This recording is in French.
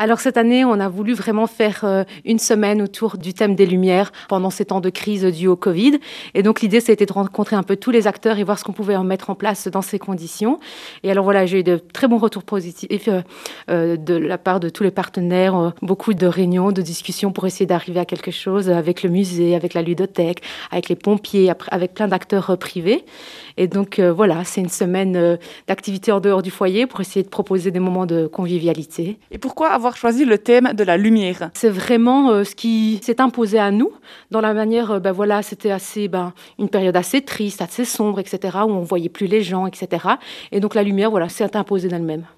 Alors cette année, on a voulu vraiment faire une semaine autour du thème des lumières pendant ces temps de crise dus au Covid. Et donc l'idée, c'était de rencontrer un peu tous les acteurs et voir ce qu'on pouvait en mettre en place dans ces conditions. Et alors voilà, j'ai eu de très bons retours positifs de la part de tous les partenaires, beaucoup de réunions, de discussions pour essayer d'arriver à quelque chose avec le musée, avec la ludothèque, avec les pompiers, avec plein d'acteurs privés. Et donc voilà, c'est une semaine d'activités en dehors du foyer pour essayer de proposer des moments de convivialité. Et pourquoi avoir choisi le thème de la lumière? C'est vraiment ce qui s'est imposé à nous dans la manière, voilà, c'était une période assez triste, assez sombre, etc., où on voyait plus les gens, etc. Et donc la lumière, voilà, s'est imposée d'elle-même.